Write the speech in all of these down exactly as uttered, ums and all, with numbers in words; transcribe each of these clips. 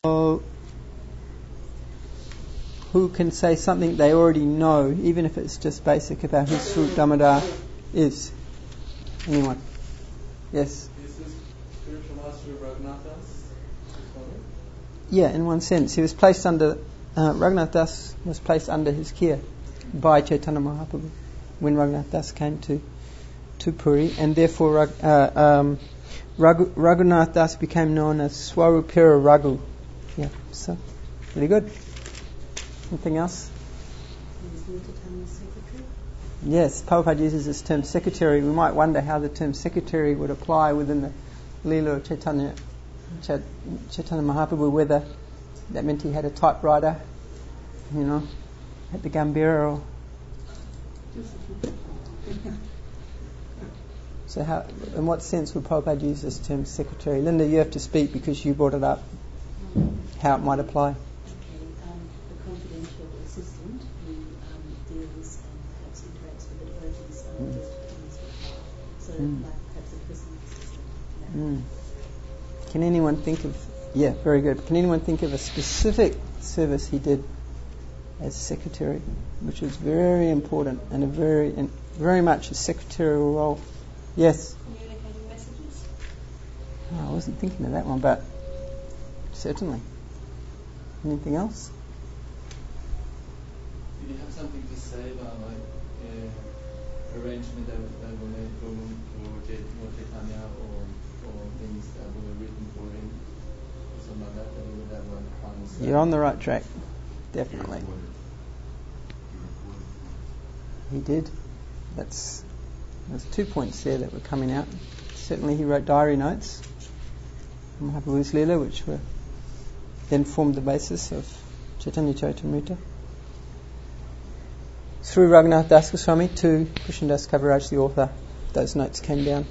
Who can say something they already know, even if it's just basic, about who Swarup Damodar is? Anyone? Yes? Is this spiritual master of Raghunath Das? Yeah, in one sense. He was placed under, uh, Raghunath Das was placed under his care by Chaitanya Mahaprabhu when Raghunath Das came to, to Puri, and therefore uh, um, Raghu, Raghunath Das became known as Swarupira Raghu. Yeah, so, really good. Anything else? Yes, Prabhupada uses this term secretary. We might wonder how the term secretary would apply within the Leela of Chaitanya, Chait, Chaitanya Mahaprabhu, whether that meant he had a typewriter, you know, at the Gambhira, or... So how, in what sense would Prabhupada use this term secretary? Linda, you have to speak because you brought it up, how it might apply. Mm. Mm. Can anyone think of, yeah, very good. Can anyone think of a specific service he did as secretary, which was very important and a very, and very much a secretarial role? Yes? Communicating messages? Oh, I wasn't thinking of that one, but certainly. Anything else? Did you have something to say about like uh, arrangement that, that were made for, for Chaitanya, or, or things that were written for him, or something like that, that he would have like final say? You're on the right track, definitely. He did. That's there's two points there that were coming out. Certainly, he wrote diary notes from Mahaprabhu's Leela, which were then formed the basis of Chaitanya Charitamrita. Through Raghunath Das Goswami to Krishnadas Kaviraj, the author, those notes came down.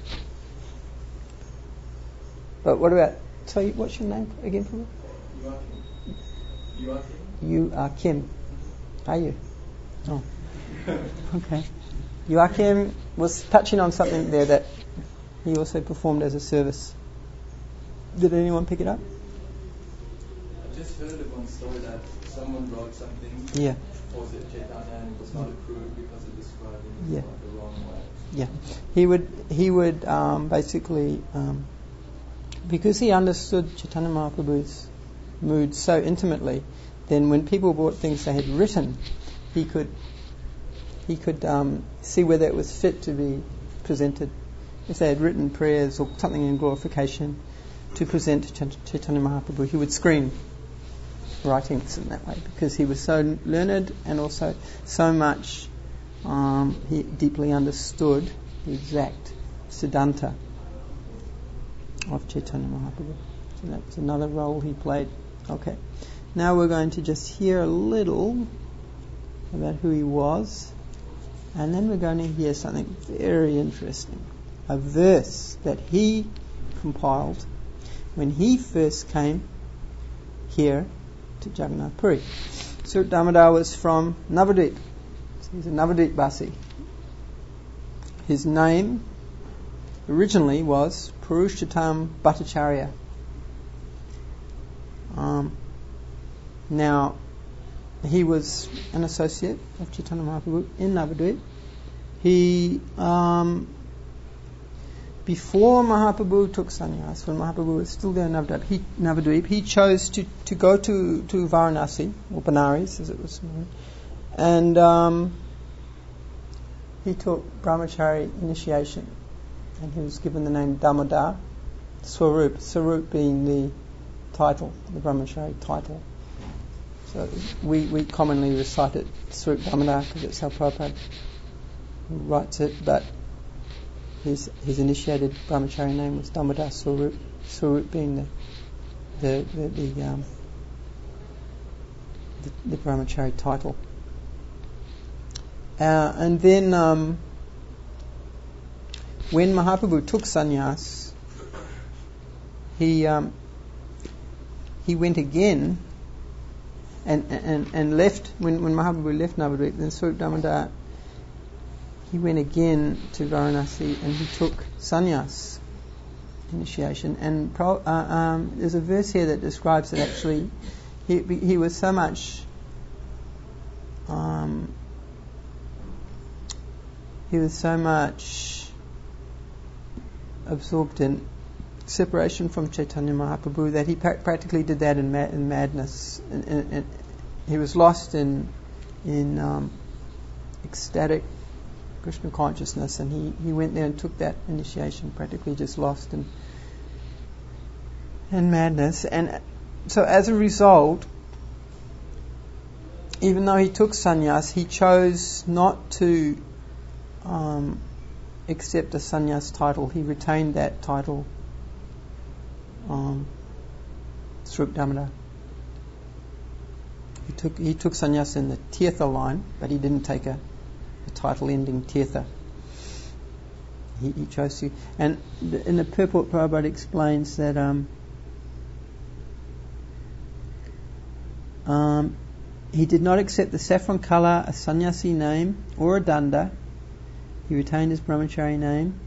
But what about, so what's your name again for me? Joachim. Joachim? You are Kim. Are you? Oh. Okay. Joachim was touching on something there that he also performed as a service. Did anyone pick it up? I just heard of one story that someone wrote something. Yeah. Was it Chaitanya, and it was not approved because it described him Yeah. like the wrong way. Yeah. He would he would um, basically um, because he understood Chaitanya Mahaprabhu's mood so intimately, then when people brought things they had written, he could he could um, see whether it was fit to be presented. If they had written prayers or something in glorification to present to Ch- Chaitanya Mahaprabhu, he would screen writings in that way, because he was so learned and also so much um, he deeply understood the exact siddhanta of Chaitanya Mahaprabhu. So that's another role he played. Okay, now we're going to just hear a little about who he was, and then we're going to hear something very interesting, a verse that he compiled when he first came here to Jagannath Puri. Swarup Damodar was from Navadvip. So he's a Navadvip Basi. His name originally was Purushottam Bhattacharya. Um, now, he was an associate of Chaitanya Mahaprabhu in Navadvip. He, um, before Mahaprabhu took sannyas, when Mahaprabhu was still there in Navadvip, he, Navadvip, he chose to, to go to, to Varanasi, or Benares as it was known, and um, he took brahmachari initiation, and he was given the name Damodar, Swarup, Swarup being the title, the brahmachari title. So we, we commonly recite it Swarup Damodar because it's how Prabhupada writes it, but his his initiated brahmachari name was Damodar Swarup, Swarup being the the the, the, um, the, the brahmachari title. Uh, and then um, when Mahaprabhu took sannyas, he um, he went again and and and left when when Mahaprabhu left Navadvip. Then Swarup Damodar, he went again to Varanasi and he took sannyas. initiation. And pro, uh, um, there's a verse here that describes that actually he he was so much um, he was so much absorbed in separation from Chaitanya Mahaprabhu that he pra- practically did that in, ma- in madness. And, and, and he was lost in in um, ecstatic Krishna consciousness, and he, he went there and took that initiation, practically just lost in in madness. And so as a result, even though he took sannyas, he chose not to um, accept a sannyas title. He retained that title, um, Swarup Damodar. He took he took sannyas in the Tirtha line, but he didn't take a, a title ending Tirtha. He, he chose to, and the, in the purport, Prabhupada explains that um, um, he did not accept the saffron colour, a sannyasi name, or a danda. He retained his brahmachari name.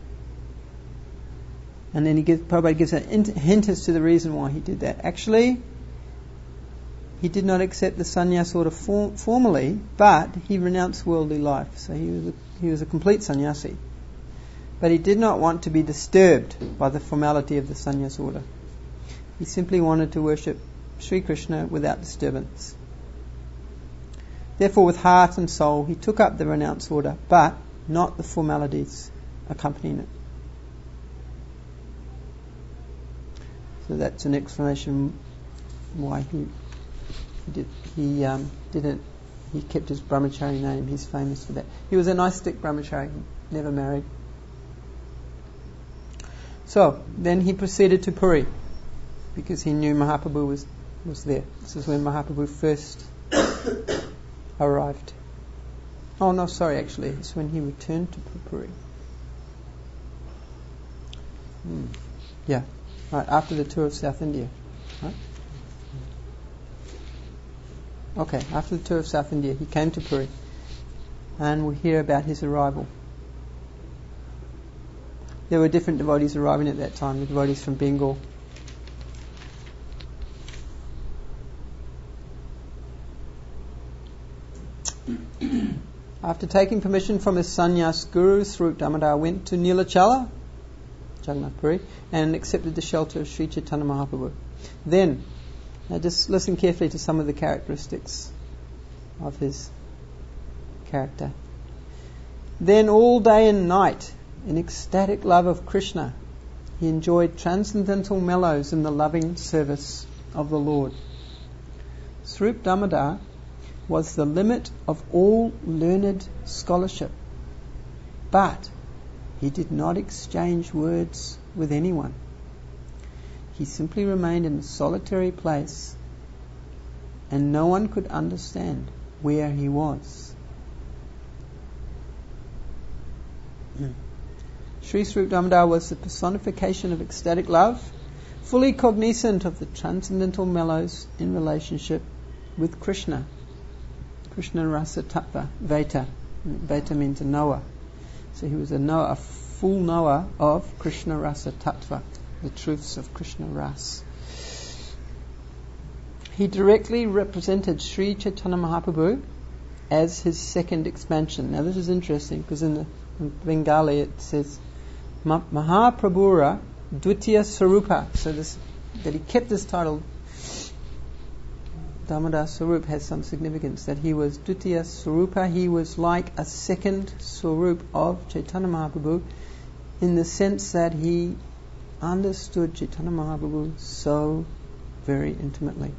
And then he gives, Prabhupada gives a hint as to the reason why he did that. Actually, he did not accept the sannyas order for, formally, but he renounced worldly life. So he was a, he was a complete sannyasi. But he did not want to be disturbed by the formality of the sannyas order. He simply wanted to worship Sri Krishna without disturbance. Therefore, with heart and soul, he took up the renounced order, but not the formalities accompanying it. So that's an explanation why he he did he um, didn't he kept his brahmachari name. He's famous for that. He was a Gnostic brahmachari, never married. So then he proceeded to Puri because he knew Mahaprabhu was was there. This is when Mahaprabhu first arrived. Oh no, sorry, actually, it's when he returned to Puri. Hmm. Yeah. Right, after the tour of South India. Right? Okay, after the tour of South India, he came to Puri, and we hear about his arrival. There were different devotees arriving at that time, the devotees from Bengal. After taking permission from his sannyas guru, Swarup Damodar went to Nilachala, Jagannath Puri, and accepted the shelter of Sri Chaitanya Mahaprabhu. Then, now just listen carefully to some of the characteristics of his character. Then all day and night, in ecstatic love of Krishna, he enjoyed transcendental mellows in the loving service of the Lord. Swarup Damodar was the limit of all learned scholarship, but he did not exchange words with anyone. He simply remained in a solitary place, and no one could understand where he was. Sri Swarup Damodar was the personification of ecstatic love, fully cognizant of the transcendental mellows in relationship with Krishna. Krishna Rasa Tattva, Veta. Veta means a knower. So he was a knower, a full knower of Krishna Rasa Tattva, the truths of Krishna Ras. He directly represented Sri Chaitanya Mahaprabhu as his second expansion. Now this is interesting because in the in Bengali it says Mahaprabhura Dvitiya Sarupa. So this that he kept this title Damodar Swarup has some significance, that he was Dvitiya Swarupa. He was like a second Swarup of Chaitanya Mahaprabhu in the sense that he understood Chaitanya Mahaprabhu so very intimately.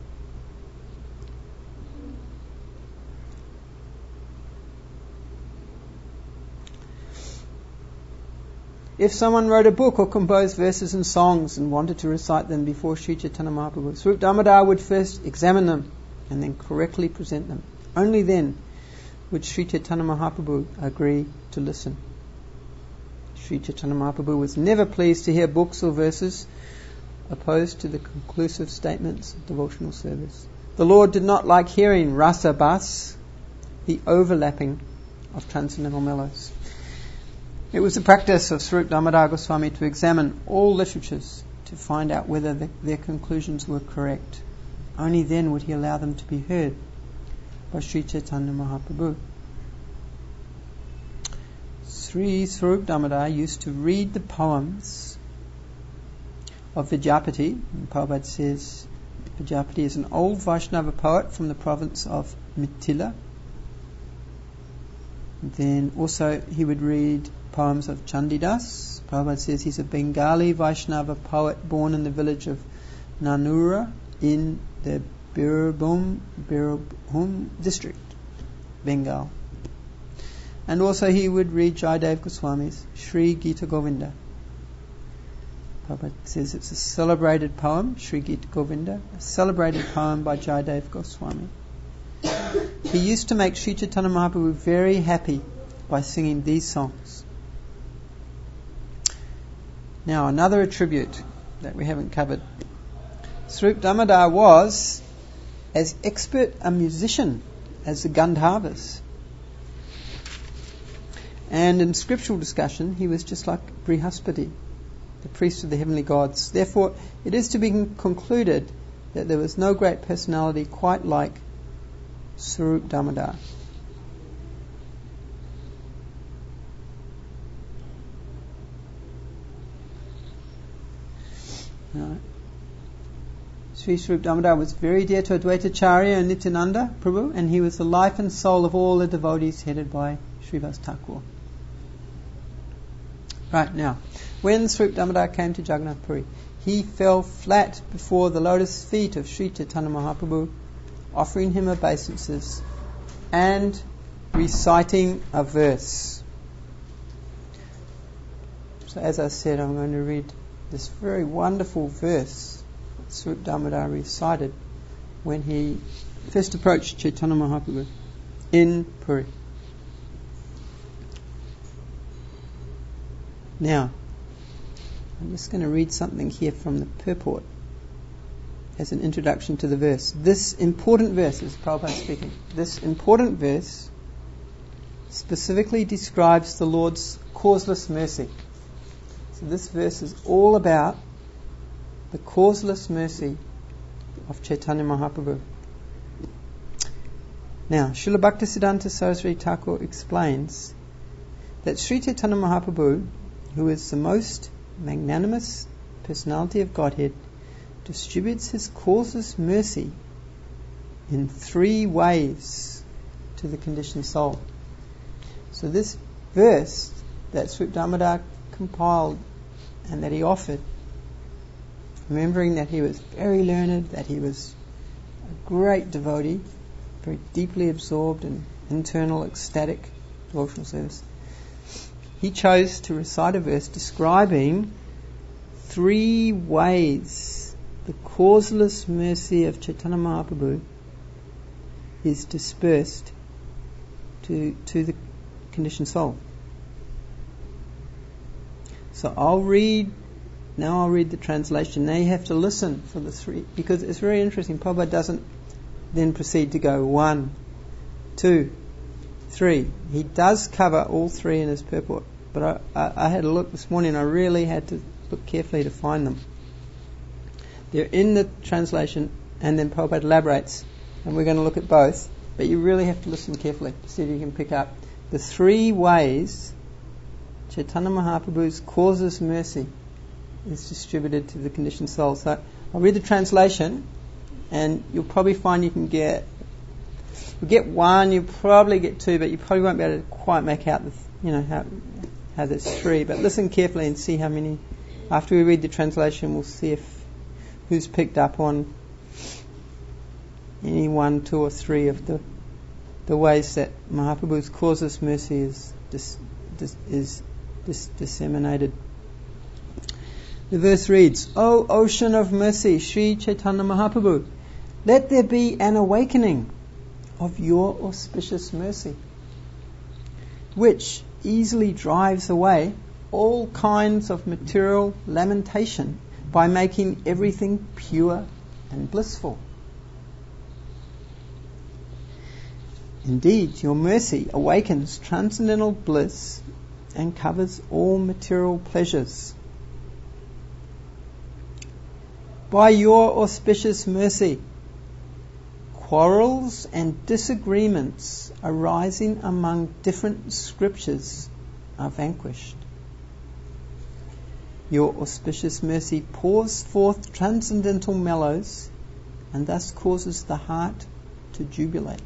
If someone wrote a book or composed verses and songs and wanted to recite them before Sri Chaitanya Mahaprabhu, Swarup Damodar would first examine them and then correctly present them. Only then would Sri Chaitanya Mahaprabhu agree to listen. Sri Chaitanya Mahaprabhu was never pleased to hear books or verses opposed to the conclusive statements of devotional service. The Lord did not like hearing rasa bas, the overlapping of transcendental mellows. It was the practice of Swarup Damodar Goswami to examine all literatures to find out whether the, their conclusions were correct. Only then would he allow them to be heard by Sri Chaitanya Mahaprabhu. Sri Swarup Damodar used to read the poems of Vidyapati, and Prabhupada says Vidyapati is an old Vaishnava poet from the province of Mithila. Then also he would read poems of Chandidas. Prabhupada says he's a Bengali Vaishnava poet born in the village of Nanura in the Birbhum, Birbhum district, Bengal. And also he would read Jayadev Goswami's Sri Gita Govinda. Prabhupada says it's a celebrated poem, Sri Gita Govinda, a celebrated poem by Jayadev Goswami. He used to make Sri Chaitanya Mahaprabhu very happy by singing these songs. Now, another attribute that we haven't covered. Swarup Damodar was as expert a musician as the Gandharvas. And in scriptural discussion, he was just like Brihaspati, the priest of the heavenly gods. Therefore, it is to be concluded that there was no great personality quite like Swarup Damodar. Right. Sri Swarup Damodar was very dear to Advaita Acharya and Nityananda Prabhu, and he was the life and soul of all the devotees headed by Srivas Thakur. Right, now, when Swarup Damodar came to Jagannath Puri, he fell flat before the lotus feet of Sri Chaitanya Mahaprabhu, offering him obeisances and reciting a verse. So as I said, I'm going to read this very wonderful verse that Swarup Damodar recited when he first approached Chaitanya Mahaprabhu in Puri. Now, I'm just going to read something here from the purport as an introduction to the verse. This important verse, is Prabhupada speaking, this important verse specifically describes the Lord's causeless mercy. So this verse is all about the causeless mercy of Chaitanya Mahaprabhu. Now, Srila Bhaktisiddhanta Saraswati Thakur explains that Sri Chaitanya Mahaprabhu, who is the most magnanimous personality of Godhead, distributes his causeless mercy in three ways to the conditioned soul. So this verse that Swarup Damodar compiled and that he offered, remembering that he was very learned, that he was a great devotee, very deeply absorbed in internal ecstatic devotional service, he chose to recite a verse describing three ways the causeless mercy of Chaitanya Mahaprabhu is dispersed to, to the conditioned soul. So I'll read, now I'll read the translation. Now you have to listen for the three, because it's very interesting. Prabhupada doesn't then proceed to go one, two, three. He does cover all three in his purport, but I, I, I had a look this morning. I really had to look carefully to find them. They're in the translation, and then Prabhupada elaborates, and we're going to look at both, but you really have to listen carefully to see if you can pick up the three ways Chaitanya Mahaprabhu's causeless mercy is distributed to the conditioned soul. So I'll read the translation, and you'll probably find you can get you get one, you'll probably get two, but you probably won't be able to quite make out the, you know, how how there's three. But listen carefully and see how many. After we read the translation, we'll see if who's picked up on any one, two, or three of the the ways that Mahaprabhu's causeless mercy is dis, dis, is dis, disseminated. The verse reads, O ocean of mercy, Sri Chaitanya Mahaprabhu, let there be an awakening of your auspicious mercy, which easily drives away all kinds of material lamentation by making everything pure and blissful. Indeed, your mercy awakens transcendental bliss and covers all material pleasures. By your auspicious mercy, quarrels and disagreements arising among different scriptures are vanquished. Your auspicious mercy pours forth transcendental mellows and thus causes the heart to jubilate.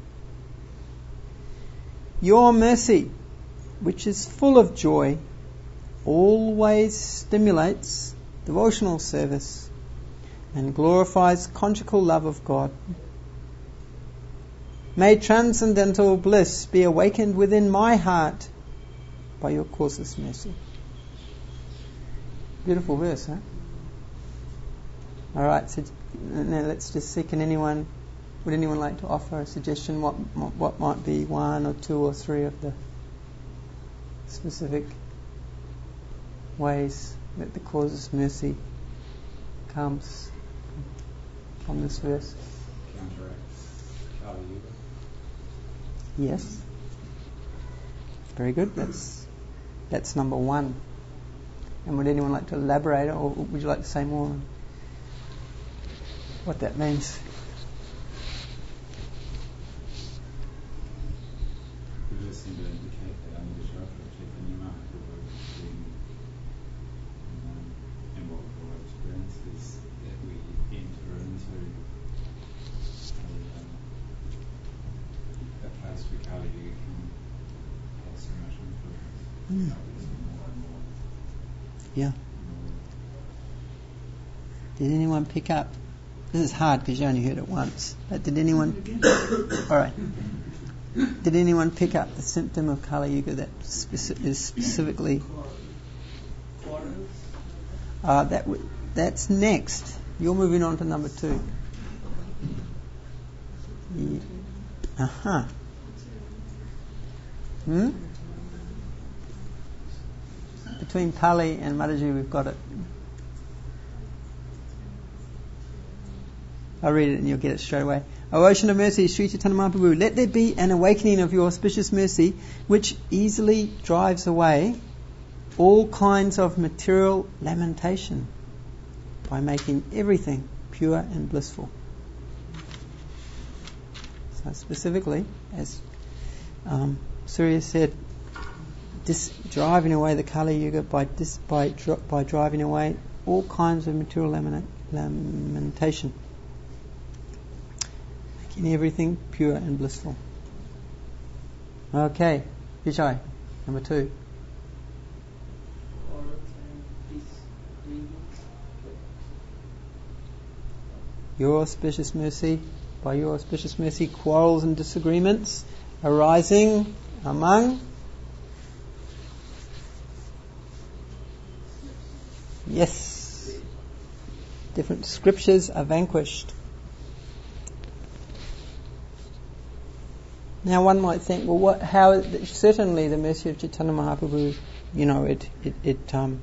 Your mercy, which is full of joy, always stimulates devotional service and glorifies conjugal love of God. May transcendental bliss be awakened within my heart by your causeless mercy. Beautiful verse, huh? Alright, so now let's just see, can anyone, would anyone like to offer a suggestion what what might be one or two or three of the specific ways that the causeless mercy comes from this verse? Counteracts Kali Yuga. Yes. Very good. That's that's number one. And would anyone like to elaborate, or would you like to say more on what that means? We just seem to indicate that under the shelter of Chaitanya Mahaprabhu, um, and what we've experienced is that we enter into a, um, a place where Kali Yuga can have so much influence. Mm. More and more. Yeah. Did anyone pick up? This is hard because you only heard it once. But did anyone? All right. Did anyone pick up the symptom of Kali Yuga that speci- is specifically? Uh, that w- that's next. You're moving on to number two. Yeah. Uh huh. Hmm. Between Pali and Mataji, we've got it. I'll read it and you'll get it straight away. O ocean of mercy, Sri Chaitanya Mahaprabhu, let there be an awakening of your auspicious mercy which easily drives away all kinds of material lamentation by making everything pure and blissful. So specifically, as um, Surya said, Dis, driving away the Kali Yuga by, dis, by, by driving away all kinds of material lamina, lamentation, making everything pure and blissful. Okay, Vijay, number two. Your auspicious mercy, by your auspicious mercy, quarrels and disagreements arising among Yes. Different scriptures are vanquished. Now one might think, well, what? How? Certainly, the mercy of Chaitanya Mahaprabhu, you know, it it it um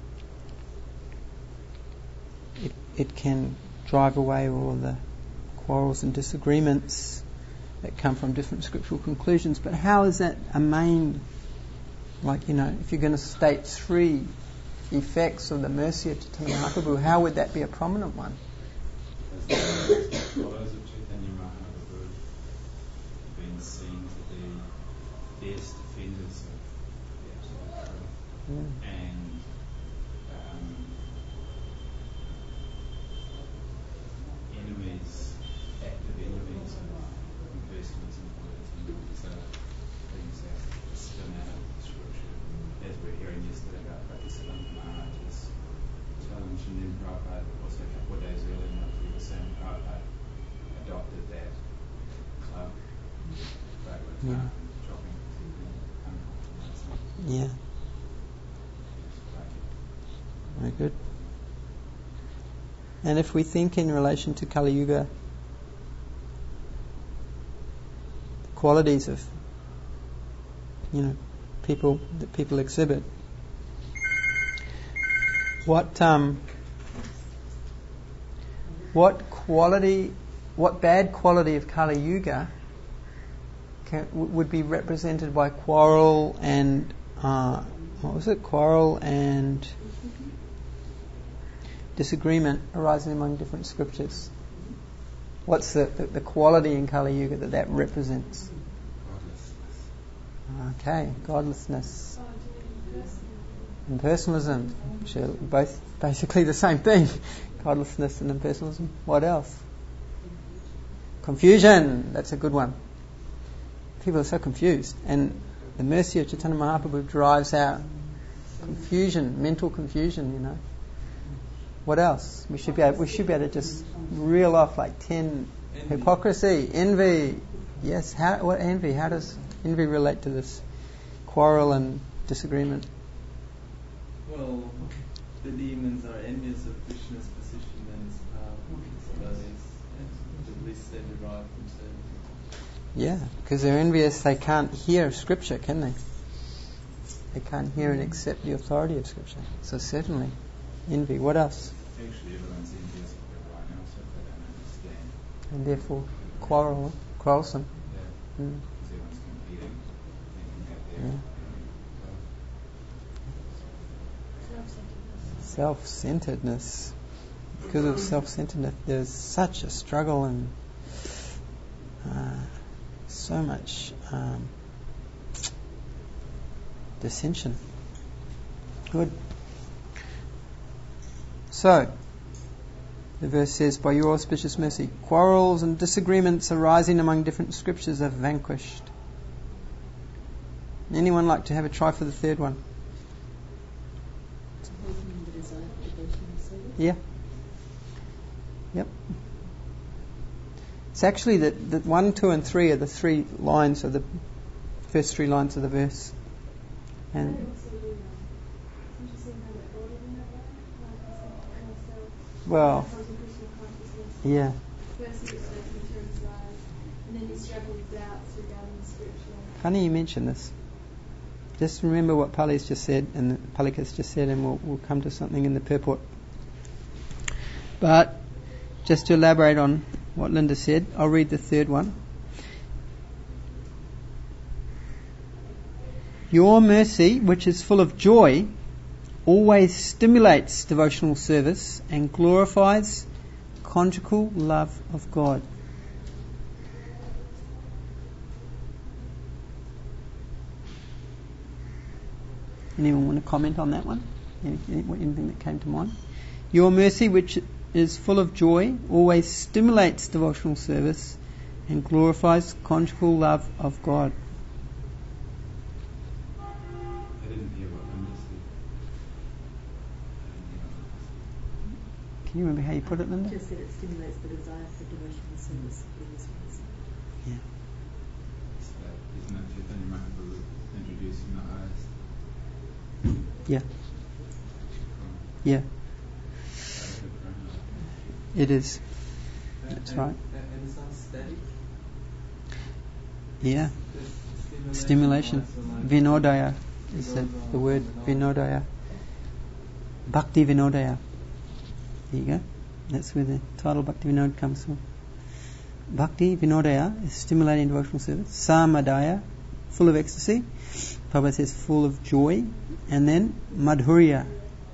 it it can drive away all the quarrels and disagreements that come from different scriptural conclusions. But how is that a main? Like, you know, if you're going to state three effects of the mercy of Chaitanya Mahaprabhu, how would that be a prominent one? As the followers of Chaitanya Mahaprabhu have been seen to be fierce defenders of the absolute truth, Mm. and um, enemies, active enemies of impersonalism and politics. These are things that spin out of the scripture, as we're hearing yesterday about Bhaktisiddhanta Maharaj was challenged, and then Prabhupada, also a couple of days earlier, now he was saying Prabhupada adopted that club, Bhagavatam, Yeah. dropping to the uncompromising. Yeah. Very good. And if we think in relation to Kali Yuga, the qualities of, you know, people that people exhibit, what um, what quality, what bad quality of Kali Yuga can, w- would be represented by quarrel and uh, what was it? Quarrel and disagreement arising among different scriptures. What's the, the, the quality in Kali Yuga that that represents? Okay, godlessness. Impersonalism, which are both basically the same thing. Godlessness and impersonalism. What else? Confusion. That's a good one. People are so confused, and the mercy of Chaitanya Mahaprabhu drives out confusion, mental confusion. You know. What else? We should be able, we should be able to just reel off like ten. Envy. Hypocrisy, envy. Yes. How? What envy? How does envy relate to this quarrel and disagreement? Well, the demons are envious of Krishna's position and his power, so that is the bliss they derive from serving. Yeah, because they're envious. They can't hear Scripture, can they? They can't hear and accept the authority of Scripture. So certainly, envy. What else? Actually, everyone's envious of everyone else if they don't understand. And therefore, quarrel, quarrelsome. Yeah, mm. because everyone's competing, thinking that they're... Yeah. Self-centeredness. Because of self-centeredness, there's such a struggle and uh, so much um, dissension. Good. So, the verse says, by your auspicious mercy, quarrels and disagreements arising among different scriptures are vanquished. Anyone like to have a try for the third one? Yeah. Yep. It's actually that that one, two, and three are the three lines of the first three lines of the verse. And well, yeah. Funny you mention this. Just remember what Pali's just said and Palika's just said, and we'll, we'll come to something in the purport. But just to elaborate on what Linda said, I'll read the third one. Your mercy, which is full of joy, always stimulates devotional service and glorifies conjugal love of God. Anyone want to comment on that one? Anything that came to mind? Your mercy, which is full of joy, always stimulates devotional service and glorifies conjugal love of God. I didn't hear what Linda said. Can you remember how you put it, Linda? Just that it stimulates the desire for devotional service. Yeah. So that, isn't it Chaitanya Mahaprabhu introducing the eyes? Yeah. Yeah. It is. That's and, right. And it's not static? Yeah. Stimulation. Stimulation. Vinodaya is the, the word. Vinodaya. Bhakti Vinodaya. There you go. That's where the title Bhakti Vinod comes from. Bhakti Vinodaya is stimulating devotional service. Samadaya, full of ecstasy. Prabhupada says full of joy. And then Madhurya.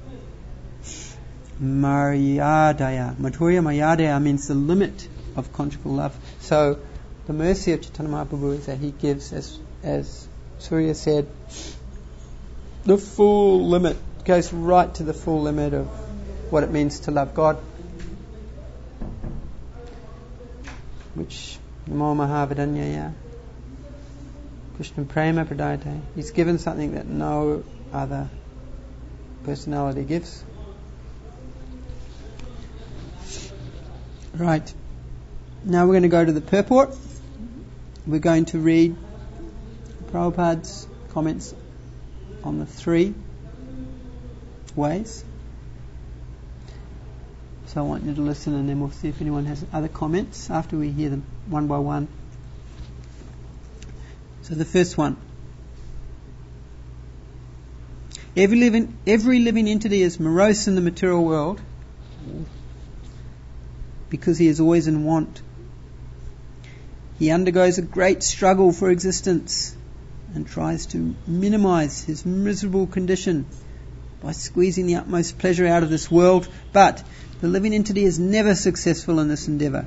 Maryadaya. Madhurya Maryadaya means the limit of conjugal love. So the mercy of Chaitanya Mahaprabhu is that he gives, as as Surya said, the full limit, goes right to the full limit of what it means to love God. Which Namo Mahavadanyaya Krishna Prema Pradayate. He's given something that no other personality gives. Right. Now we're going to go to the purport. We're going to read Prabhupada's comments on the three ways. So I want you to listen, and then we'll see if anyone has other comments after we hear them one by one. So the first one. Every living, every living entity is morose in the material world because he is always in want. He undergoes a great struggle for existence. and tries to minimize his miserable condition by squeezing the utmost pleasure out of this world. But the living entity is never successful in this endeavour.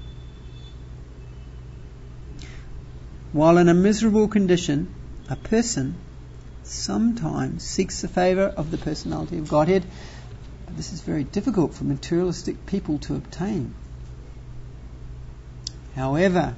While in a miserable condition, a person sometimes seeks the favour of the personality of Godhead, but this is very difficult for materialistic people to obtain. However,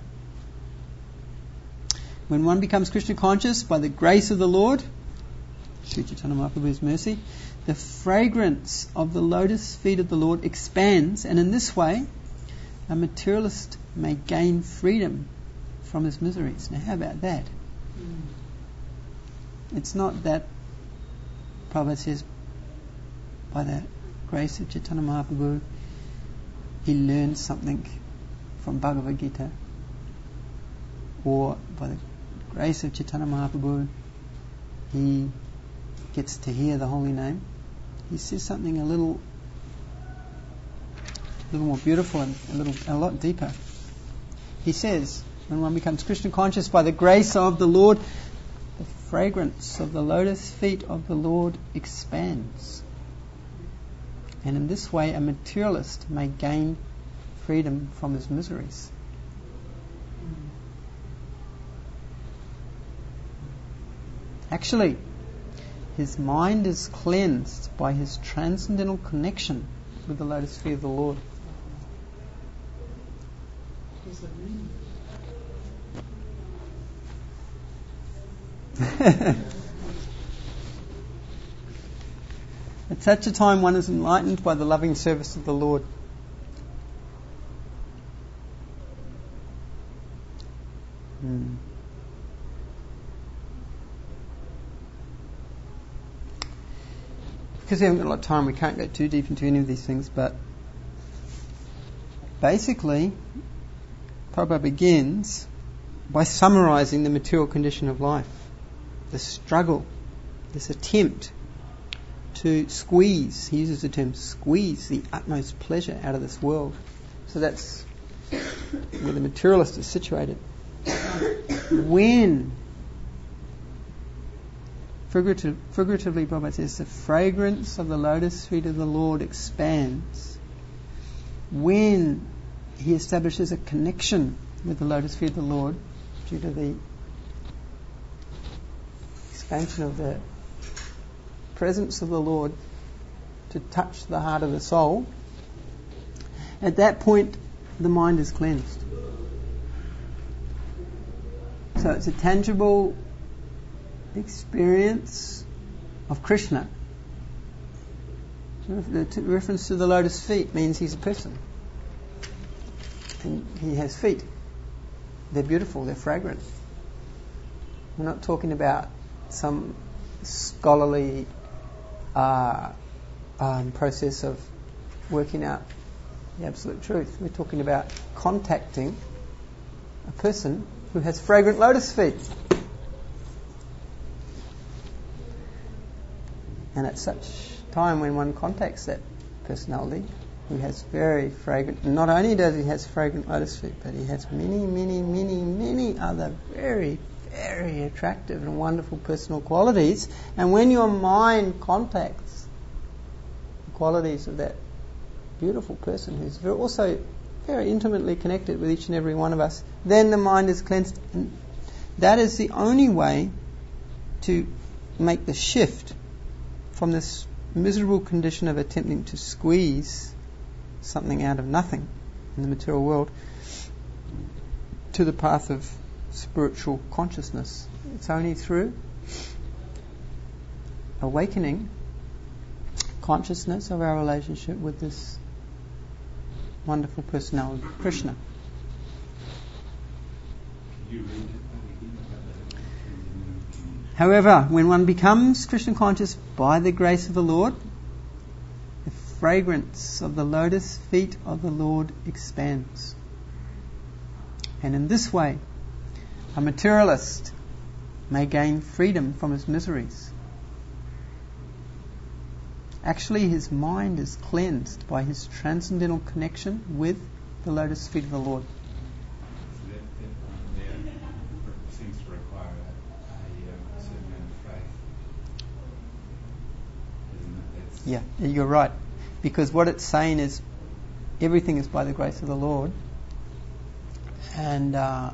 when one becomes Krishna conscious by the grace of the Lord, Sri Chaitanya Mahaprabhu's mercy, the fragrance of the lotus feet of the Lord expands, and in this way a materialist may gain freedom from his miseries. Now how about that? Mm. It's not that Prabhupada says by the grace of Chaitanya Mahaprabhu he learns something from Bhagavad Gita, or by the grace of Chaitanya Mahaprabhu he gets to hear the holy name. He says something a little a little more beautiful and a little a lot deeper. He says, when one becomes Krishna conscious by the grace of the Lord, the fragrance of the lotus feet of the Lord expands. And in this way a materialist may gain freedom from his miseries. Actually, his mind is cleansed by his transcendental connection with the lotus feet of the Lord. What does that mean? At such a time one is enlightened by the loving service of the Lord. Hmm. Because we haven't got a lot of time, we can't go too deep into any of these things, but basically Prabhupada begins by summarising the material condition of life, the struggle, this attempt to squeeze, he uses the term squeeze, the utmost pleasure out of this world. So that's where the materialist is situated. When Figurative, figuratively, Prabhupada says, the fragrance of the lotus feet of the Lord expands. When he establishes a connection with the lotus feet of the Lord, due to the expansion of the presence of the Lord to touch the heart of the soul, at that point the mind is cleansed. So it's a tangible experience of Krishna. The t- reference to the lotus feet means he's a person. And he has feet. They're beautiful, they're fragrant. We're not talking about some scholarly uh, um, process of working out the absolute truth. We're talking about contacting a person who has fragrant lotus feet. And at such time when one contacts that personality who has very fragrant, not only does he has fragrant lotus feet, but he has many, many, many, many other very, very attractive and wonderful personal qualities. And when your mind contacts the qualities of that beautiful person who's also very intimately connected with each and every one of us, then the mind is cleansed. And that is the only way to make the shift from this miserable condition of attempting to squeeze something out of nothing in the material world to the path of spiritual consciousness. It's only through awakening consciousness of our relationship with this wonderful personality, Krishna. Can you read it? However, when one becomes Krishna conscious by the grace of the Lord, the fragrance of the lotus feet of the Lord expands. And in this way, a materialist may gain freedom from his miseries. Actually, his mind is cleansed by his transcendental connection with the lotus feet of the Lord. So that, that, um, there seems to require a, Yeah, you're right. Because what it's saying is everything is by the grace of the Lord. And uh,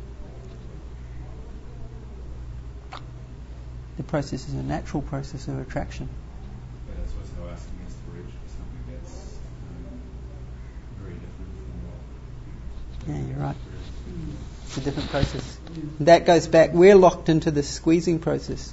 the process is a natural process of attraction. But it's also asking us to reach for something that's um, very different from what. Yeah, you're right. It's a different process. That goes back, we're locked into the squeezing process.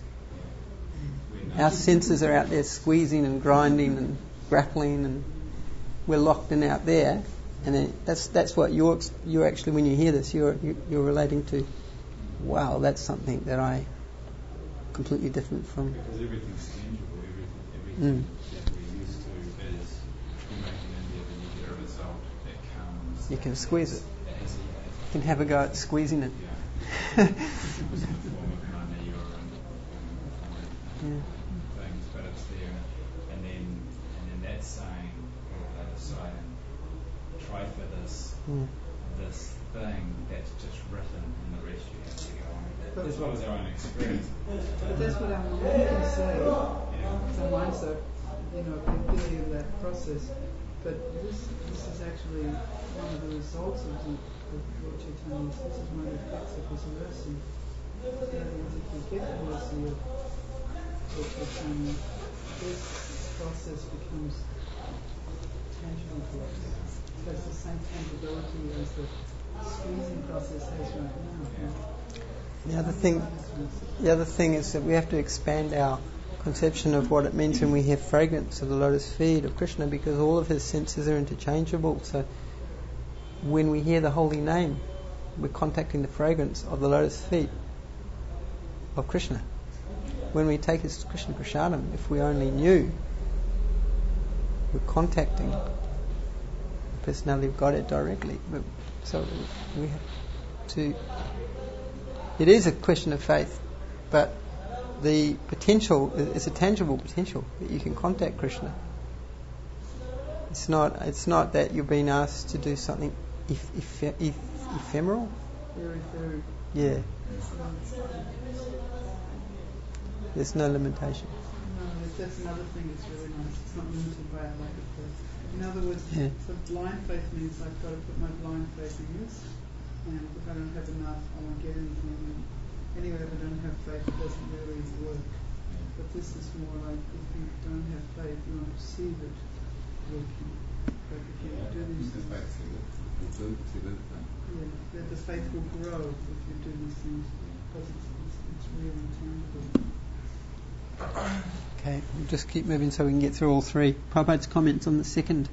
Our senses are out there squeezing and grinding and grappling, and we're locked in out there. And then that's that's what you're you're actually, when you hear this, you're you're relating to. Wow, that's something that I completely different from. Because everything's tangible. Everything, everything Mm. that we're used to is you make an endeavour and you get a result that comes. You can squeeze it. It has, You can have a go at squeezing it. yeah. It was in the form of money or in the form of Yeah. things, but it's there. And then, and then that's saying, or the other side, try for this, Mm. this thing that's just written, and the rest you have to go on. As well as our own experience. But that's what I'm wanting to say. Yeah. Some minds are, you know, beginning of that process. But this this is actually one of the results of the of Lord Chaitanya's. This is one of the effects of his mercy. In other words, if you get the mercy of Lord Chaitanya, this process becomes tangible to us. It has the same tangibility as the squeezing process has right now. The other thing, the other thing is that we have to expand our conception of what it means when we hear fragrance of the lotus feet of Krishna, because all of his senses are interchangeable. So when we hear the holy name, we're contacting the fragrance of the lotus feet of Krishna. When we take his Krishna Prasadam, if we only knew, we're contacting the personality of Godhead directly. So we have to. It is a question of faith, but the potential is a tangible potential that you can contact Krishna. It's not. It's not that you're being asked to do something eph- eph- eph- ephemeral. Very, very. Yeah. There's no limitation. No, that's another thing that's really nice. It's not limited by our lack of faith. In other words, Yeah. so blind faith means I've got to put my blind faith in this, and if I don't have enough, I won't get anything. And anyway, if I don't have faith, it doesn't really work. But this is more like if you don't have faith, you won't perceive it working. But if you do these things, yeah, that the faith will grow if you do these things, because it's, it's, it's real and tangible. Okay, we'll just keep moving so we can get through all three. Prabhupada's comments on the second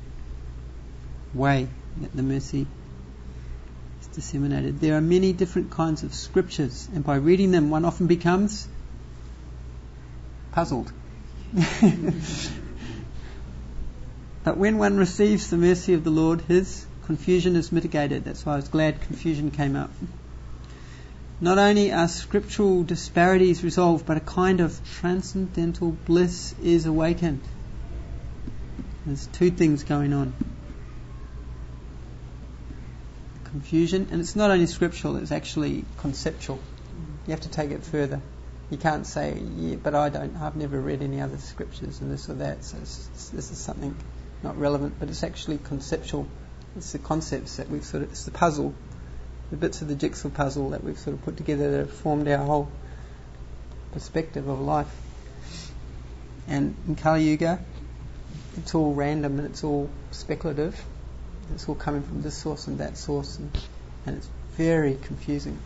way that the mercy is disseminated. There are many different kinds of scriptures, and by reading them one often becomes puzzled. But when one receives the mercy of the Lord, his confusion is mitigated. That's why I was glad confusion came up. Not only are scriptural disparities resolved, but a kind of transcendental bliss is awakened. There's two things going on. Confusion, and it's not only scriptural, it's actually conceptual. You have to take it further. You can't say, yeah, but I don't, I've never read any other scriptures and this or that, so it's, it's, this is something not relevant, but it's actually conceptual. It's the concepts that we've sort of, it's the puzzle, the bits of the jigsaw puzzle that we've sort of put together that have formed our whole perspective of life. And in Kali Yuga, it's all random and it's all speculative. It's all coming from this source and that source, and, and it's very confusing.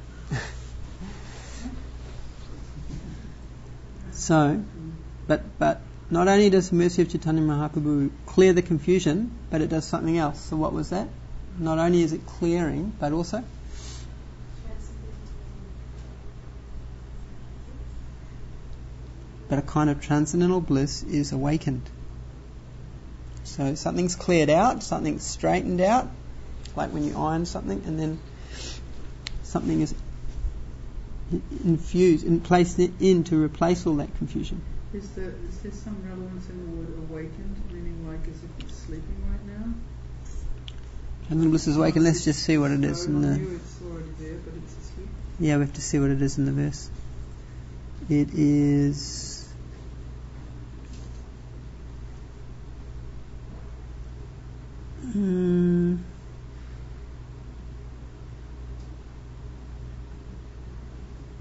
So, but but not only does the mercy of Chaitanya Mahaprabhu clear the confusion, but it does something else. So what was that? Not only is it clearing, but also but a kind of transcendental bliss is awakened. So something's cleared out, something's straightened out, like when you iron something, and then something is infused and placed in to replace all that confusion. Is there, is there some relevance in the word awakened, meaning like as if it's sleeping right now? And the bliss is awakened. Let's just see what it is So in the. you it's already there, but it's asleep. Yeah, we have to see what it is in the verse. It is.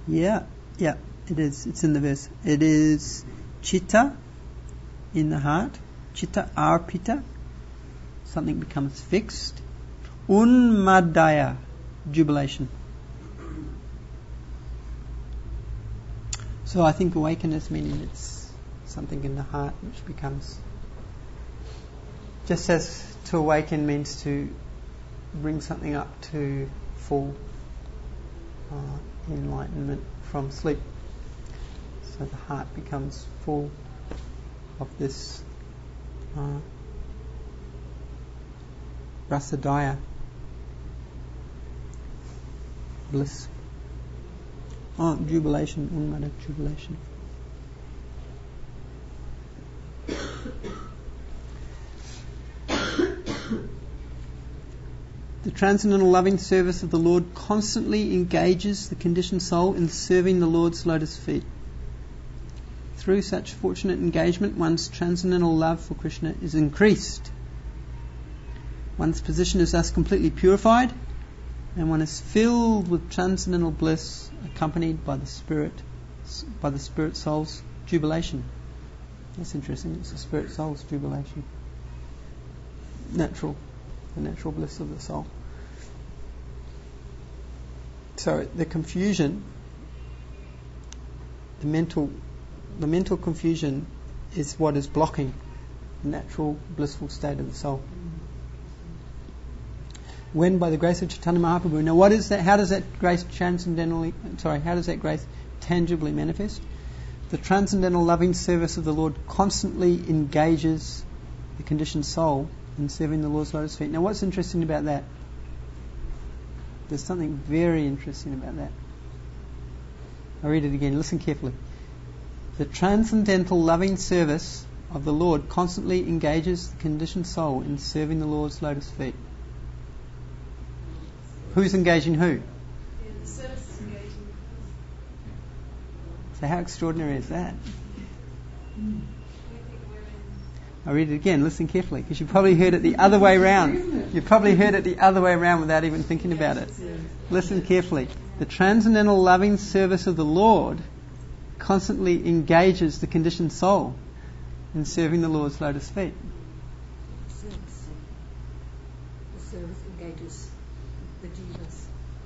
Yeah, yeah, it is. It's in the verse. It is chitta, in the heart. Chitta arpita, something becomes fixed. Unmadaya, jubilation. So I think awakeness meaning it's something in the heart which becomes, just as to awaken means to bring something up to full uh, enlightenment from sleep. So the heart becomes full of this uh, rasadaya, bliss. Oh, jubilation, unmada jubilation. The transcendental loving service of the Lord constantly engages the conditioned soul in serving the Lord's lotus feet. Through such fortunate engagement, one's transcendental love for Krishna is increased. One's position is thus completely purified, and one is filled with transcendental bliss, accompanied by the spirit, by the spirit soul's jubilation. That's interesting. It's the spirit soul's jubilation. Natural, the natural bliss of the soul. So the confusion, the mental, the mental confusion, is what is blocking the natural blissful state of the soul. When by the grace of Chaitanya Mahaprabhu, now what is that? How does that grace transcendentally? Sorry, how does that grace tangibly manifest? The transcendental loving service of the Lord constantly engages the conditioned soul in serving the Lord's lotus feet. Now, what's interesting about that? There's something very interesting about that. I'll read it again. Listen carefully. The transcendental loving service of the Lord constantly engages the conditioned soul in serving the Lord's lotus feet. Who's engaging who? Yeah, the service is engaging. So how extraordinary is that? I'll read it again. Listen carefully, because you probably heard it the other way round. You probably heard it the other way around without even thinking about it. Listen carefully. The transcendental loving service of the Lord constantly engages the conditioned soul in serving the Lord's lotus feet. Service. The service engages the jivas.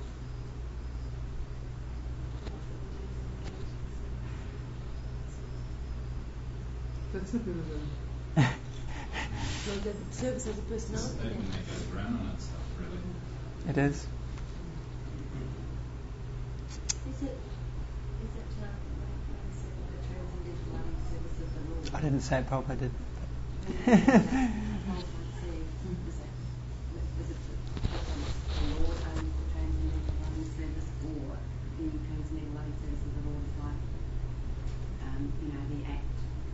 That's a bit of a... So the service has a personality. They can make us run on that stuff, really. It is. Is it, is it uh, when you said the transcendental loving service of the Lord? I didn't say it, Prabhupada did. Was it the Lord owns the transcendental loving service, or the transcendental loving service of the Lord is like, um, you know, the act?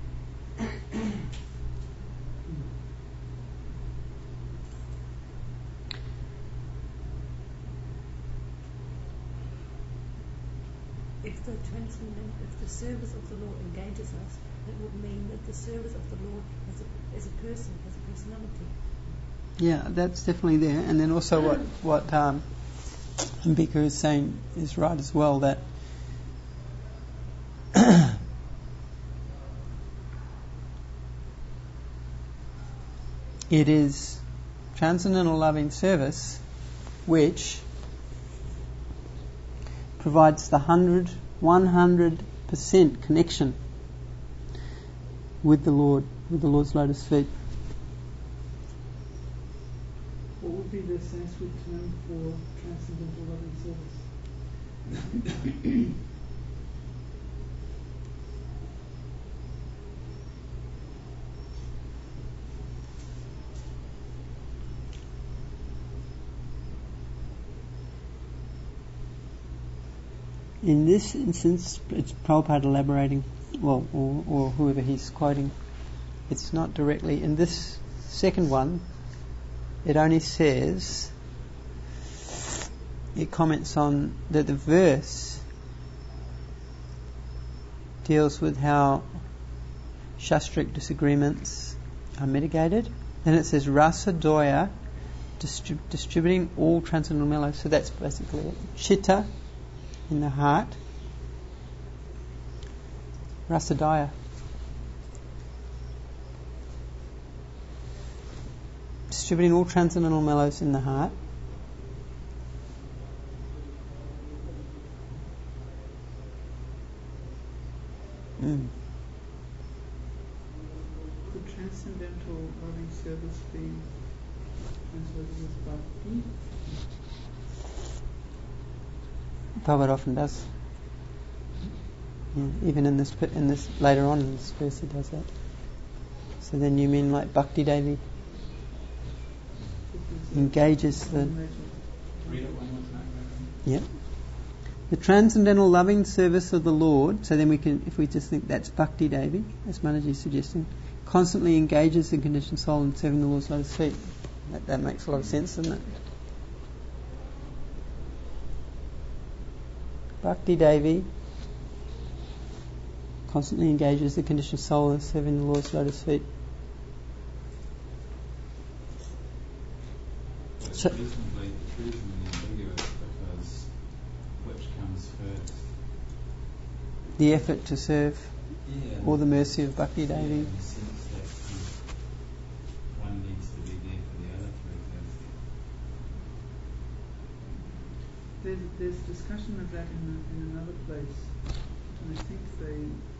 If the transcendent, if the service of the Lord engages us, it would mean that the service of the Lord as a, as a person, has a personality. Yeah, that's definitely there. And then also what what um, Ambika is saying is right as well, that it is transcendental loving service which provides the hundred, one hundred percent connection with the Lord, with the Lord's lotus feet. What would be the Sanskrit term for transcendental loving service? In this instance, it's Prabhupada elaborating, well, or, or whoever he's quoting. It's not directly. In this second one, it only says, it comments on that the verse deals with how shastric disagreements are mitigated. Then it says rasa doya, distrib- distributing all transcendental mellows. So that's basically it. Chitta in the heart, Rasadaya. Distributing all transcendental mellows in the heart. Mm. Could transcendental loving service be translated as bhakti? Prabhupada often does. Yeah, even in this, in this later on in this verse, he does that. So then you mean like Bhakti Devi engages the. Read it one more time. Yeah. The transcendental loving service of the Lord. So then we can, if we just think that's Bhakti Devi, as Manaji is suggesting, constantly engages the conditioned soul in serving the Lord's lotus feet. That, that makes a lot of sense, doesn't it? Bhakti Devi constantly engages the conditioned soul in serving the Lord's lotus feet. It's So, reasonably, reasonably ambiguous because which comes first? the effort to serve Yeah. or the mercy of Bhakti Yeah, Devi. in the sense that um, one needs to be there for the other to exist. There's, there's discussion of that in, a, in another place, and I think the,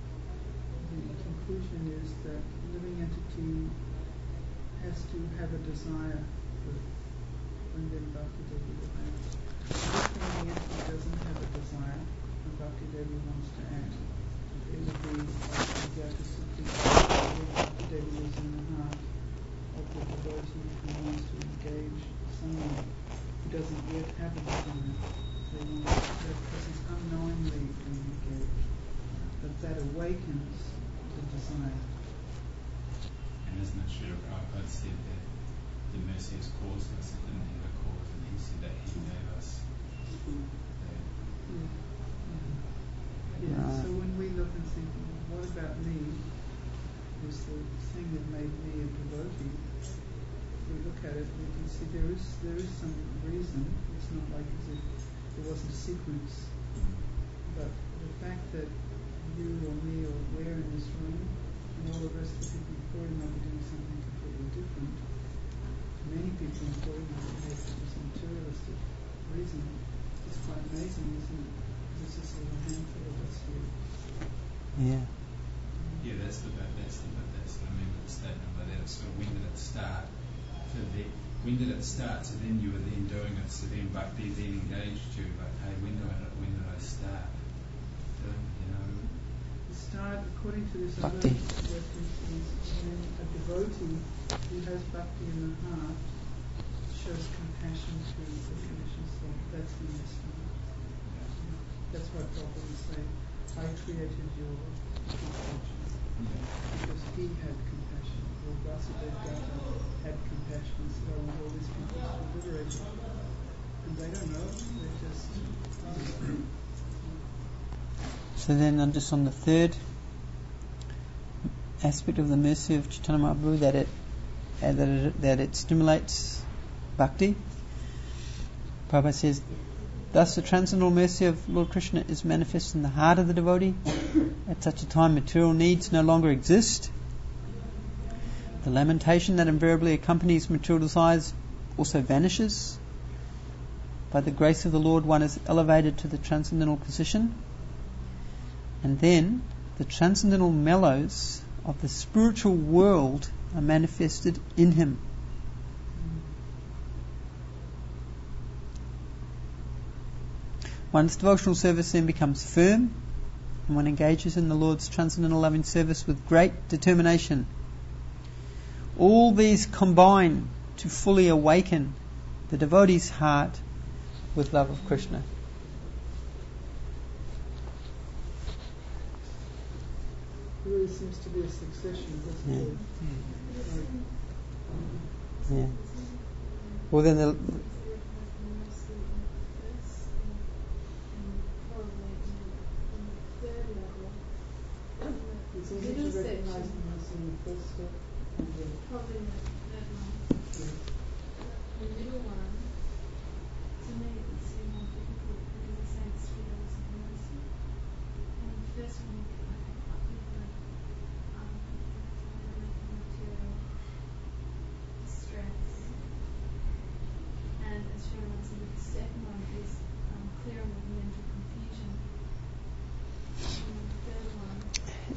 the conclusion is that living entity has to have a desire for and then Bhakti Devi will act. If the living entity doesn't have a desire and Bhakti Devi wants to act, it would be like Jata Sukhi, Bhakti Devi is in the heart of the devotee who wants to engage someone who doesn't yet have a desire. They want that person's unknowingly being engaged. But that awakens the desire. And isn't it true, Prabhupada said that the mercy is causeless, it didn't have a cause, and he said that he gave us the, Yeah. Yeah. Right. So when we look and think, what about me? Is the thing that made me a devotee? If we look at it, we can see there is there is some reason. It's not like as if there wasn't a sequence. But the fact that you or me or we're in this room and all the rest of the people before you might be doing something completely different. Many people before you might be for some materialistic reason. It's quite amazing, isn't it? There's just a little handful of us here. Yeah. yeah, that's the bit, that's the bit, that's what I mean with the statement by that. So when did it start? So the, when did it start? So then you were then doing it, so then Bhakti then engaged you, but hey, when did I, when did I start? Doing, you know? The start, according to this other Bhakti. reference, is when a devotee who has bhakti in the heart shows compassion to the conditioned soul. That's when they start. That's why Prabhupada say, I created your compassion. Because he had compassion. Or Vasudeva Datta had compassion and said, I want all these people to be liberated. And they don't know, they just... So then, I'm just on the third aspect of the mercy of Chaitanya Mahaprabhu, that it, uh, that it that it stimulates bhakti. Prabhupada says, thus the transcendental mercy of Lord Krishna is manifest in the heart of the devotee. At such a time, material needs no longer exist. The lamentation that invariably accompanies material desires also vanishes. By the grace of the Lord, one is elevated to the transcendental position. And then the transcendental mellows of the spiritual world are manifested in him. One's devotional service then becomes firm, and one engages in the Lord's transcendental loving service with great determination. All these combine to fully awaken the devotee's heart with love of Krishna. It really seems to be a succession, doesn't Yeah. it? Like, Yeah. Well, then the it's easy to recognize the mercy in the first step. And then, Probably that, that one. yes. The middle one, to me, it would seem more difficult because it's saying three levels of mercy. And the first one, you get like a button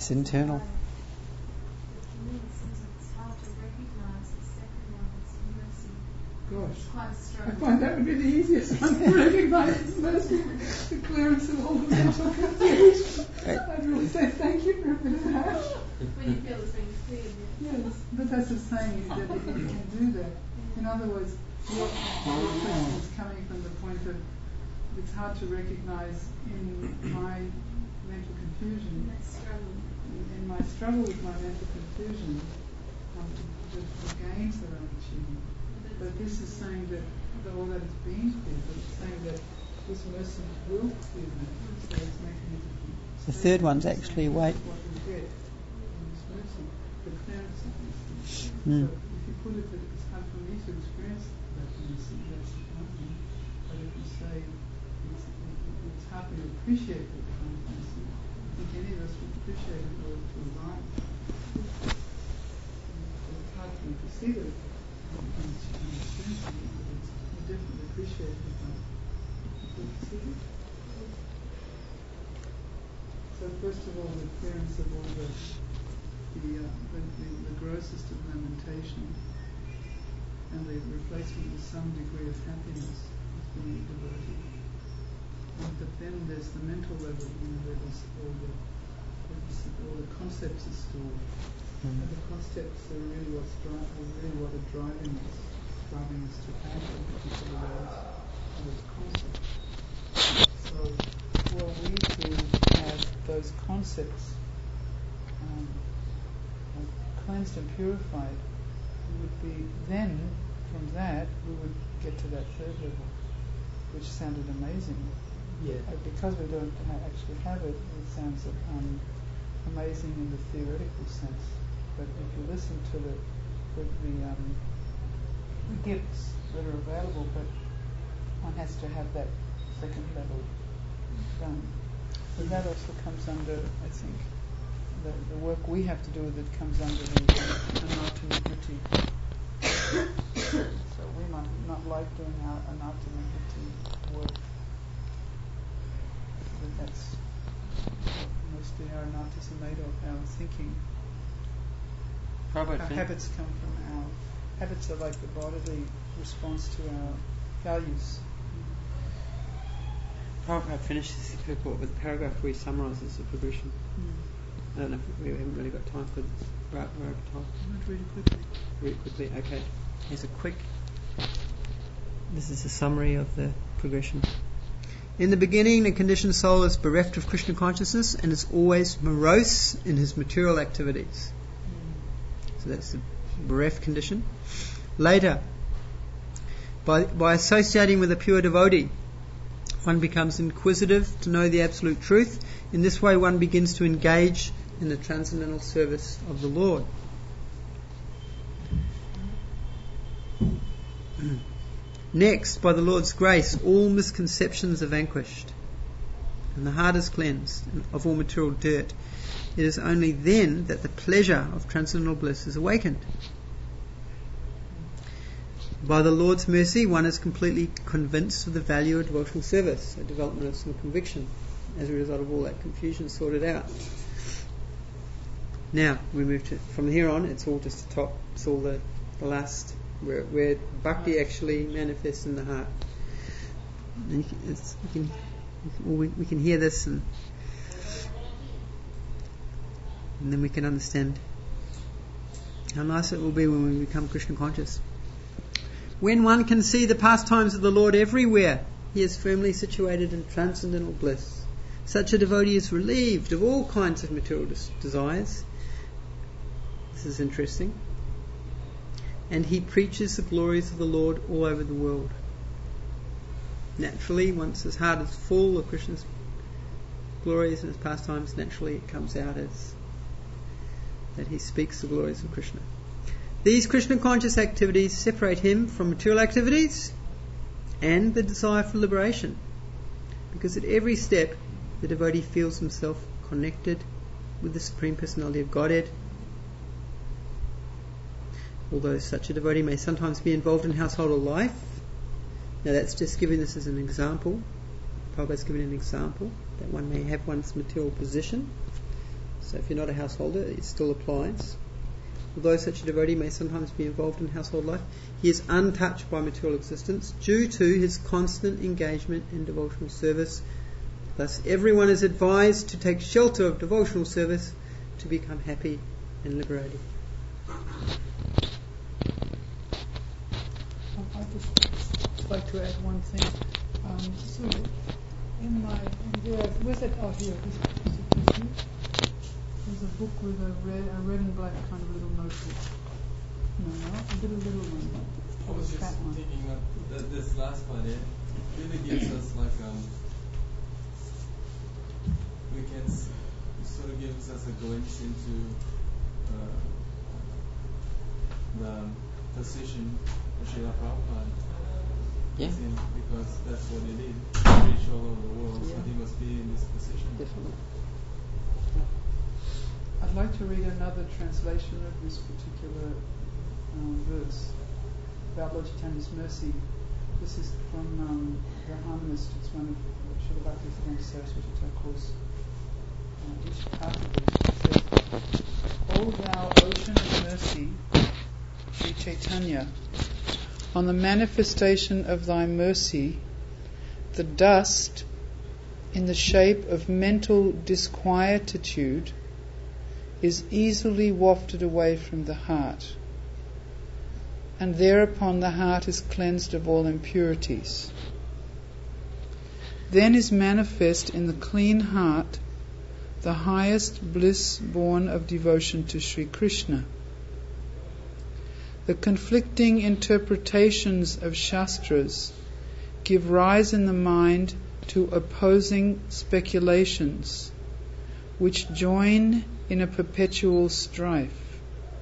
It's internal. For me, it seems like it's hard to recognise the second one, it's mercy. Gosh. It's quite a I struggle. find that would be the easiest one to recognise as mercy, the clearance of all the mental confusion. I'd really say thank you for a bit of that. When you feel it's being cleared, yeah. Yes, but that's the saying that you can do that. In other words, your, your question is coming from the point of it's hard to recognise in my mental confusion, That struggle. in, in my struggle with my mental confusion, um, the, the gains that I'm achieving. But this is saying that all that is being cleared, but it's saying that this mercy will clear me. So it's making a difference. The third one's actually wait. What we get in this mercy, the clearance of mercy. Mm. So if you put it that it's hard for me to experience that mercy, that's one thing. But if you say it's, it's hard for you to appreciate that kind of mercy, I think any of us would appreciate it or to arrive. It's hard for me to see that it's you definitely appreciate it. See it? So first of all, the clearance of all the the, uh, the, the, the grossest of lamentation and the replacement with some degree of happiness is being devotee. And but then there's the mental level, you know, where there's all the all the concepts are stored. Mm. And the concepts are really what's dri- are really what are driving us, driving us to act in particular ways. Those concepts. So, were we to have those concepts um, cleansed and purified, we would be then from that we would get to that third level, which sounded amazing. Yeah. Uh, because we don't ha- actually have it, it sounds um, amazing in the theoretical sense. But if you listen to the the, the, um, the gifts that are available, but one has to have that second level done. But that also comes under, I think, the, the work we have to do with it comes under the anatta-nivritti. So we might not like doing our anatta-nivritti work. But that's what mostly our anattas are made of, our thinking. Our habits come from our habits are like the bodily response to our values. Prabhupada finished this purport with a paragraph where he summarises the progression. Mm. I don't know if we haven't really got time for this. Right, we're over time. Not really quickly. Really quickly, okay. Here's a quick. This is a summary of the progression. In the beginning, the conditioned soul is bereft of Krishna consciousness and is always morose in his material activities. So that's the bereft condition. Later, by, by associating with a pure devotee, one becomes inquisitive to know the absolute truth. In this way, one begins to engage in the transcendental service of the Lord. Next, by the Lord's grace, all misconceptions are vanquished and the heart is cleansed of all material dirt. It is only then that the pleasure of transcendental bliss is awakened. By the Lord's mercy, one is completely convinced of the value of devotional service, a development of some conviction as a result of all that confusion sorted out. Now, we move to, from here on, it's all just the top, it's all the, the last, where, where bhakti actually manifests in the heart. And you can, it's, you can, we, we can hear this and, and then we can understand how nice it will be when we become Krishna conscious. When one can see the pastimes of the Lord everywhere, he is firmly situated in transcendental bliss. Such a devotee is relieved of all kinds of material des- desires. This is interesting. And he preaches the glories of the Lord all over the world. Naturally, once his heart is full of Krishna's glories and his pastimes, naturally it comes out as that he speaks the glories of Krishna. These Krishna conscious activities separate him from material activities and the desire for liberation, because at every step the devotee feels himself connected with the Supreme Personality of Godhead. Although such a devotee may sometimes be involved in household life, now that's just giving this as an example. Prabhupada's giving an example that one may have one's material position, So if you're not a householder, it still applies. Although such a devotee may sometimes be involved in household life, he is untouched by material existence due to his constant engagement in devotional service. Thus, everyone is advised to take shelter of devotional service to become happy and liberated. I'd just like to add one thing. Um, so in my, in there, where's that? Oh, here. This, this, this, there's a book with a red, a red and black kind of little notebook. No, no, a little, little one. I was just Fat one. thinking of th- this last part, it really gives us like, um, we can s- sort of gives us a glimpse into uh, the position of Srila Prabhupada. Yeah. As in, because that's what he did. He reached all over the world, Yeah. so he must be in this position. Definitely. I'd like to read another translation of this particular um, verse about Lord Chaitanya's mercy. This is from um, the Harmonist. It's one of Srila Bhaktivedanta Saraswati Thakur's uh, each article. It says, O thou ocean of mercy, Sri Chaitanya, on the manifestation of thy mercy, the dust in the shape of mental disquietude is easily wafted away from the heart, and thereupon the heart is cleansed of all impurities. Then is manifest in the clean heart the highest bliss born of devotion to Sri Krishna. The conflicting interpretations of Shastras give rise in the mind to opposing speculations, which join in a perpetual strife.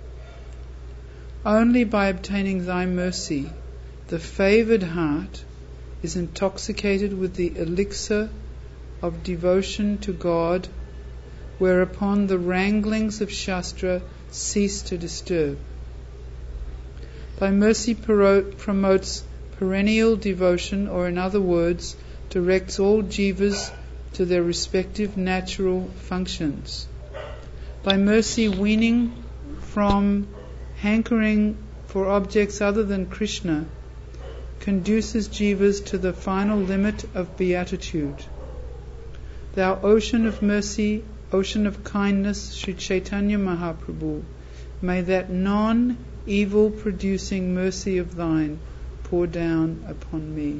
Only by obtaining thy mercy, the favoured heart is intoxicated with the elixir of devotion to God, whereupon the wranglings of Shastra cease to disturb. Thy mercy promotes perennial devotion, or in other words, directs all jivas to their respective natural functions. Thy mercy, weaning from hankering for objects other than Krishna, conduces jivas to the final limit of beatitude. Thou ocean of mercy, ocean of kindness, Sri Chaitanya Mahaprabhu, may that non-evil producing mercy of thine pour down upon me.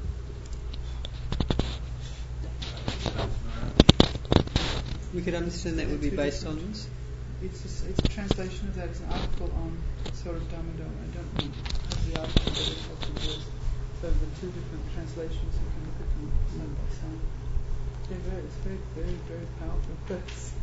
We could understand that would be based on this. It's a, it's a translation of that. It's an article on Saurabh Damodar. I don't know have the article, but it's also there. So the two different translations, you can look at them side by side. They're very, it's very, very, very powerful verse.